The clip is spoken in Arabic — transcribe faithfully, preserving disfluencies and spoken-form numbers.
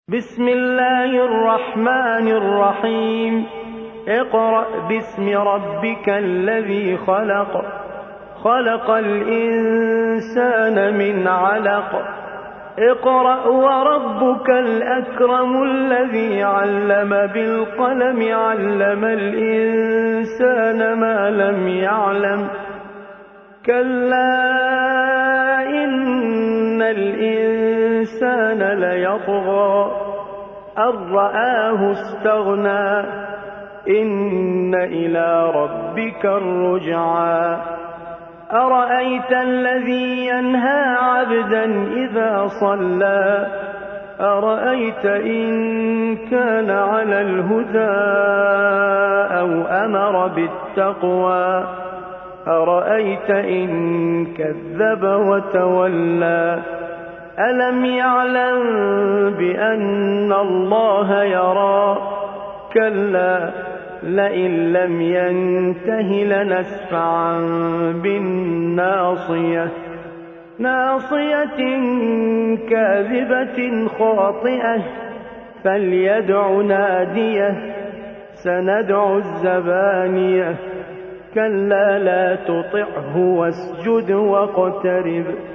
بسم الله الرحمن الرحيم اقرأ باسم ربك الذي خلق خلق الإنسان من علق اقرأ وربك الأكرم الذي علم بالقلم علم الإنسان ما لم يعلم كلا إن الإنسان ليطغى أن رآه استغنى إن إلى ربك الرجعى أرأيت الذي ينهى عبدا إذا صلى أرأيت إن كان على الهدى أو أمر بالتقوى أرأيت إن كذب وتولى ألم يعلم بأن الله يرى كلا لئن لم ينته لنسفعا بالناصية ناصية كاذبة خاطئة فليدع ناديه سندع الزبانية كلا لا تطعه واسجد واقترب